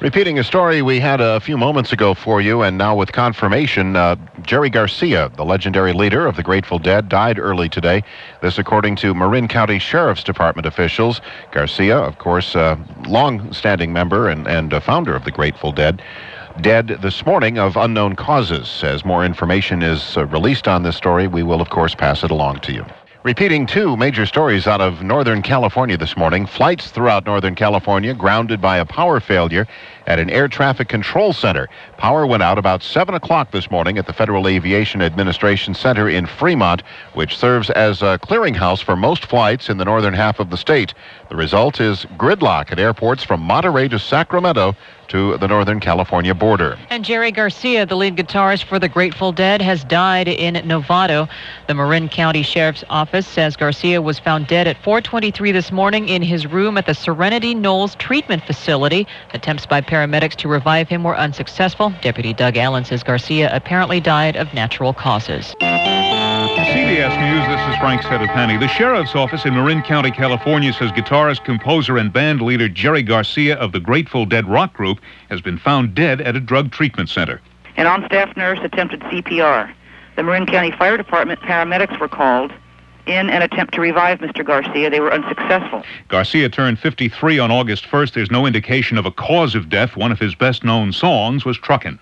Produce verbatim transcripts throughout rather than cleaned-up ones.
Repeating a story we had a few moments ago for you, and now with confirmation, uh, Jerry Garcia, the legendary leader of the Grateful Dead, died early today. This according to Marin County Sheriff's Department officials. Garcia, of course, a long-standing member and, and a founder of the Grateful Dead, dead this morning of unknown causes. As more information is uh, released on this story, we will, of course, pass it along to you. Repeating two major stories out of Northern California this morning. Flights throughout Northern California grounded by a power failure at an air traffic control center. Power went out about seven o'clock this morning at the Federal Aviation Administration Center in Fremont, which serves as a clearinghouse for most flights in the northern half of the state. The result is gridlock at airports from Monterey to Sacramento to the Northern California border. And Jerry Garcia, the lead guitarist for the Grateful Dead, has died in Novato. The Marin County Sheriff's Office says Garcia was found dead at four twenty-three this morning in his room at the Serenity Knolls Treatment Facility. Attempts by paramedics to revive him were unsuccessful. Deputy Doug Allen says Garcia apparently died of natural causes. C B S News, this is Frank Sedapani. The Sheriff's Office in Marin County, California says guitarist, composer, and band leader Jerry Garcia of the Grateful Dead rock group has been found dead at a drug treatment center. An on-staff nurse attempted C P R. The Marin County Fire Department paramedics were called in an attempt to revive Mister Garcia. They were unsuccessful. Garcia turned fifty-three on August first. There's no indication of a cause of death. One of his best-known songs was Truckin'.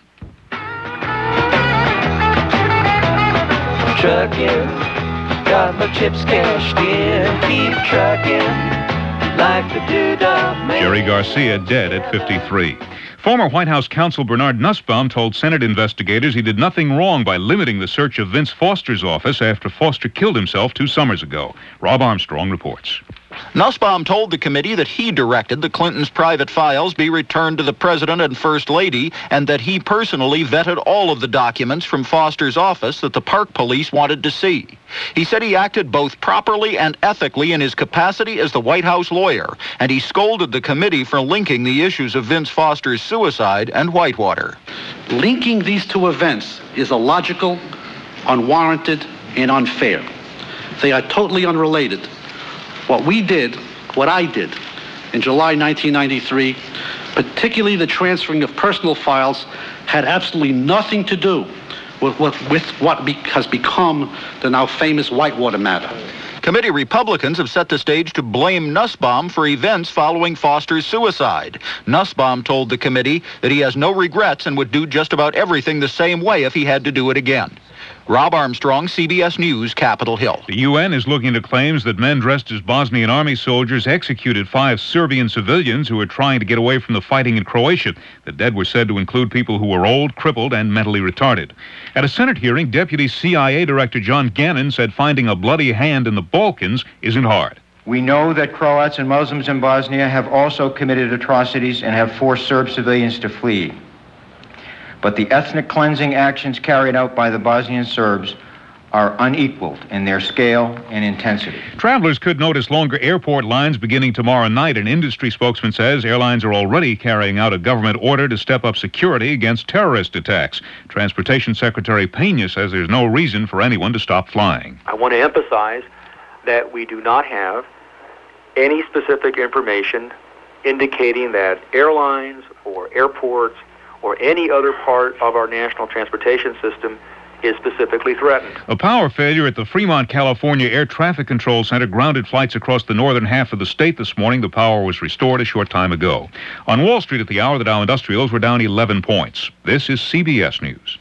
Truckin', got my chips cashed in, keep truckin', like the doodah man. Jerry Garcia dead at fifty-three. Former White House counsel Bernard Nussbaum told Senate investigators he did nothing wrong by limiting the search of Vince Foster's office after Foster killed himself two summers ago. Rob Armstrong reports. Nussbaum told the committee that he directed the Clintons' private files be returned to the President and First Lady, and that he personally vetted all of the documents from Foster's office that the Park Police wanted to see. He said he acted both properly and ethically in his capacity as the White House lawyer, and he scolded the committee for linking the issues of Vince Foster's suicide and Whitewater. Linking these two events is illogical, unwarranted, and unfair. They are totally unrelated. What we did, what I did, in July nineteen ninety-three, particularly the transferring of personal files, had absolutely nothing to do with what, with what be, has become the now famous Whitewater matter. Committee Republicans have set the stage to blame Nussbaum for events following Foster's suicide. Nussbaum told the committee that he has no regrets and would do just about everything the same way if he had to do it again. Rob Armstrong, C B S News, Capitol Hill. The U N is looking into claims that men dressed as Bosnian army soldiers executed five Serbian civilians who were trying to get away from the fighting in Croatia. The dead were said to include people who were old, crippled, and mentally retarded. At a Senate hearing, Deputy C I A Director John Gannon said finding a bloody hand in the Balkans isn't hard. We know that Croats and Muslims in Bosnia have also committed atrocities and have forced Serb civilians to flee. But the ethnic cleansing actions carried out by the Bosnian Serbs are unequaled in their scale and intensity. Travelers could notice longer airport lines beginning tomorrow night. An industry spokesman says airlines are already carrying out a government order to step up security against terrorist attacks. Transportation Secretary Pena says there's no reason for anyone to stop flying. I want to emphasize that we do not have any specific information indicating that airlines or airports or any other part of our national transportation system is specifically threatened. A power failure at the Fremont, California Air Traffic Control Center grounded flights across the northern half of the state this morning. The power was restored a short time ago. On Wall Street at the hour, the Dow Industrials were down eleven points. This is C B S News.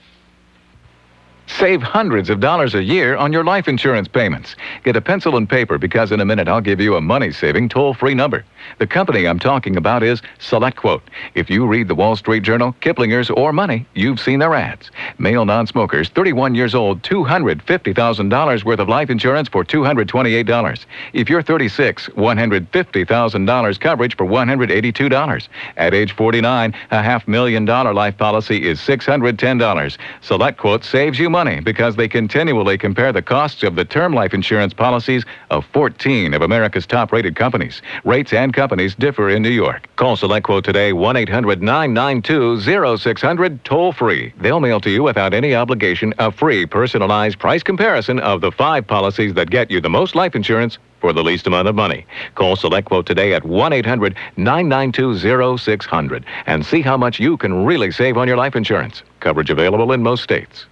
Save hundreds of dollars a year on your life insurance payments. Get a pencil and paper because in a minute I'll give you a money-saving toll-free number. The company I'm talking about is SelectQuote. If you read the Wall Street Journal, Kiplinger's, or Money, you've seen their ads. Male non-smokers, thirty-one years old, two hundred fifty thousand dollars worth of life insurance for two hundred twenty-eight dollars. If you're thirty-six, one hundred fifty thousand dollars coverage for one hundred eighty-two dollars. At age forty-nine, a half million dollar life policy is six hundred ten dollars. SelectQuote saves you money because they continually compare the costs of the term life insurance policies of fourteen of America's top-rated companies. Rates and companies differ in New York. Call SelectQuote today, one eight hundred nine nine two oh six hundred, toll-free. They'll mail to you without any obligation a free personalized price comparison of the five policies that get you the most life insurance for the least amount of money. Call SelectQuote today at one eight hundred nine nine two oh six hundred and see how much you can really save on your life insurance. Coverage available in most states.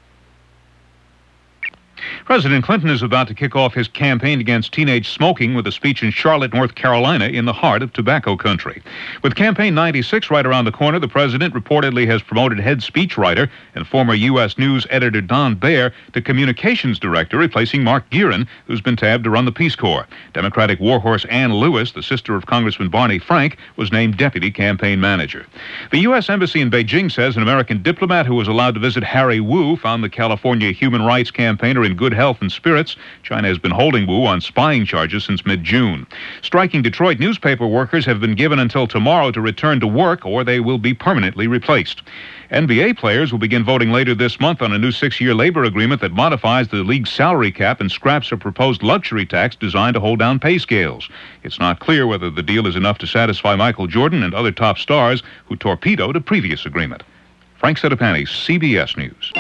President Clinton is about to kick off his campaign against teenage smoking with a speech in Charlotte, North Carolina, in the heart of tobacco country. With Campaign ninety-six right around the corner, the president reportedly has promoted head speechwriter and former U S News editor Don Baer to communications director, replacing Mark Gearan, who's been tabbed to run the Peace Corps. Democratic warhorse Ann Lewis, the sister of Congressman Barney Frank, was named deputy campaign manager. The U S Embassy in Beijing says an American diplomat who was allowed to visit Harry Wu found the California human rights campaigner in good health and spirits. China has been holding Wu on spying charges since mid-June. Striking Detroit newspaper workers have been given until tomorrow to return to work, or they will be permanently replaced. N B A players will begin voting later this month on a new six-year labor agreement that modifies the league's salary cap and scraps a proposed luxury tax designed to hold down pay scales. It's not clear whether the deal is enough to satisfy Michael Jordan and other top stars who torpedoed a previous agreement. Frank Sedapani, C B S News.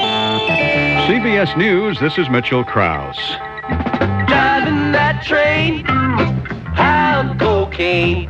C B S News, this is Mitchell Krause. Driving that train, high on cocaine.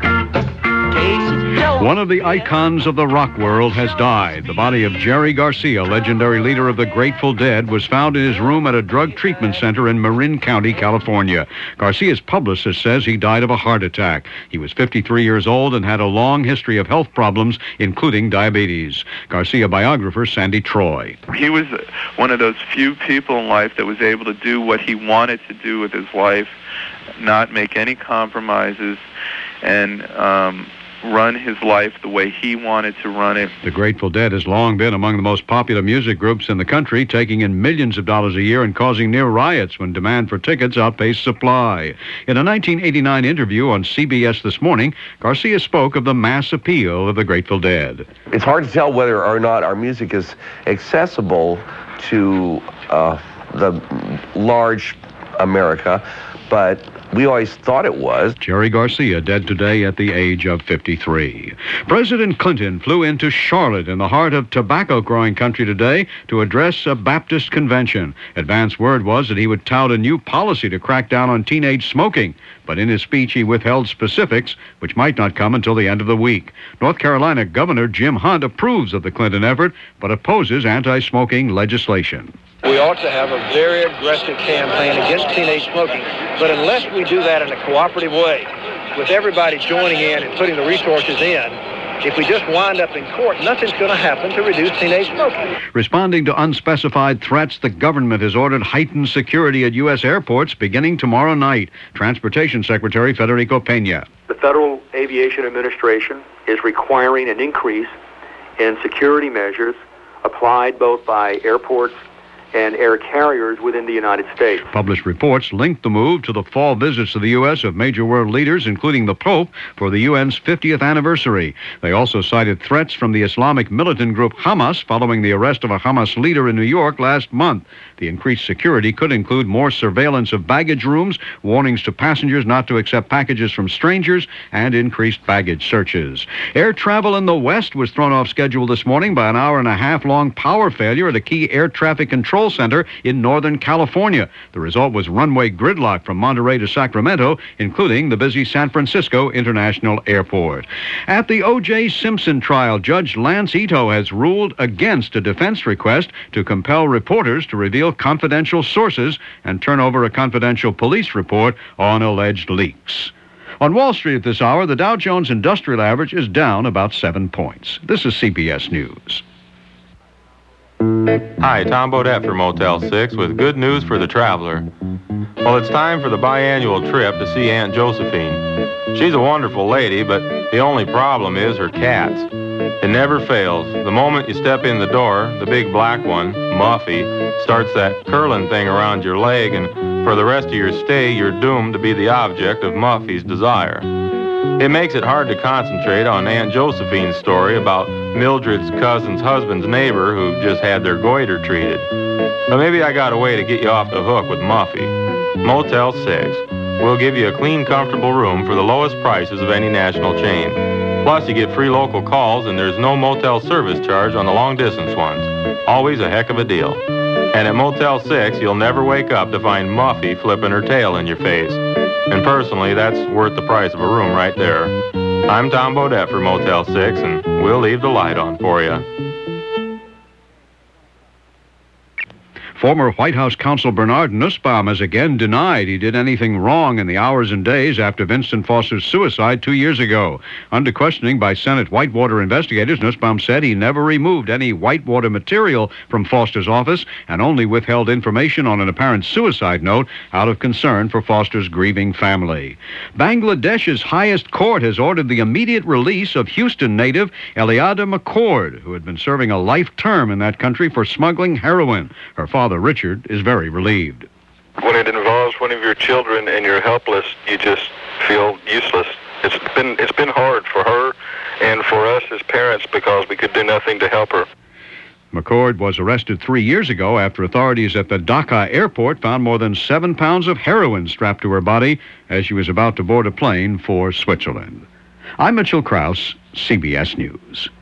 One of the icons of the rock world has died. The body of Jerry Garcia, legendary leader of the Grateful Dead, was found in his room at a drug treatment center in Marin County, California. Garcia's publicist says he died of a heart attack. He was fifty-three years old and had a long history of health problems, including diabetes. Garcia biographer Sandy Troy. He was one of those few people in life that was able to do what he wanted to do with his life, not make any compromises, and um, run his life the way he wanted to run it. The Grateful Dead has long been among the most popular music groups in the country, taking in millions of dollars a year and causing near riots when demand for tickets outpaced supply. In a nineteen eighty-nine interview on C B S This Morning, Garcia spoke of the mass appeal of the Grateful Dead. It's hard to tell whether or not our music is accessible to uh, the large America, but we always thought it was. Jerry Garcia, dead today at the age of fifty-three. President Clinton flew into Charlotte in the heart of tobacco-growing country today to address a Baptist convention. Advance word was that he would tout a new policy to crack down on teenage smoking, but in his speech he withheld specifics, which might not come until the end of the week. North Carolina Governor Jim Hunt approves of the Clinton effort, but opposes anti-smoking legislation. We ought to have a very aggressive campaign against teenage smoking, but unless we do that in a cooperative way, with everybody joining in and putting the resources in, if we just wind up in court, nothing's going to happen to reduce teenage smoking. Responding to unspecified threats, the government has ordered heightened security at U S airports beginning tomorrow night. Transportation Secretary Federico Pena. The Federal Aviation Administration is requiring an increase in security measures applied both by airports and air carriers within the United States. Published reports linked the move to the fall visits to the U S of major world leaders, including the Pope, for the U N's fiftieth anniversary. They also cited threats from the Islamic militant group Hamas following the arrest of a Hamas leader in New York last month. The increased security could include more surveillance of baggage rooms, warnings to passengers not to accept packages from strangers, and increased baggage searches. Air travel in the West was thrown off schedule this morning by an hour and a half long power failure at a key air traffic control center in Northern California. The result was runway gridlock from Monterey to Sacramento, including the busy San Francisco International Airport. At the O J Simpson trial, Judge Lance Ito has ruled against a defense request to compel reporters to reveal confidential sources and turn over a confidential police report on alleged leaks. On Wall Street at this hour, the Dow Jones Industrial Average is down about seven points. This is C B S News. Hi, Tom Bodette for Motel six with good news for the traveler. Well, it's time for the biannual trip to see Aunt Josephine. She's a wonderful lady, but the only problem is her cats. It never fails. The moment you step in the door, the big black one, Muffy, starts that curling thing around your leg, and for the rest of your stay, you're doomed to be the object of Muffy's desire. It makes it hard to concentrate on Aunt Josephine's story about Mildred's cousin's husband's neighbor who just had their goiter treated. But maybe I got a way to get you off the hook with Muffy. Motel six. We'll give you a clean, comfortable room for the lowest prices of any national chain. Plus, you get free local calls, and there's no motel service charge on the long-distance ones. Always a heck of a deal. And at Motel six, you'll never wake up to find Muffy flipping her tail in your face. And personally, that's worth the price of a room right there. I'm Tom Bodette for Motel six, and we'll leave the light on for you. Former White House counsel Bernard Nussbaum has again denied he did anything wrong in the hours and days after Vincent Foster's suicide two years ago. Under questioning by Senate Whitewater investigators, Nussbaum said he never removed any Whitewater material from Foster's office and only withheld information on an apparent suicide note out of concern for Foster's grieving family. Bangladesh's highest court has ordered the immediate release of Houston native Eliada McCord, who had been serving a life term in that country for smuggling heroin. Her father, Richard, is very relieved. When it involves one of your children and you're helpless, you just feel useless. It's been it's been hard for her and for us as parents because we could do nothing to help her. McCord was arrested three years ago after authorities at the Dhaka airport found more than seven pounds of heroin strapped to her body as she was about to board a plane for Switzerland. I'm Mitchell Krause, C B S News.